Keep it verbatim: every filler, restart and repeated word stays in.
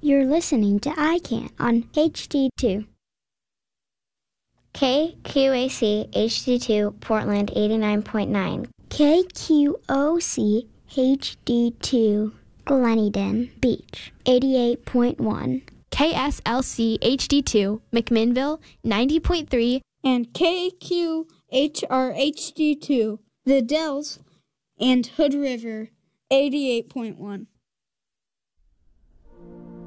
You're listening to I Can on H D two. K Q A C H D two Portland eighty-nine point nine. K Q O C H D two Gleneden Beach eighty-eight point one. K S L C H D two McMinnville ninety point three. And K Q H R H D two The Dells and Hood River eighty-eight point one.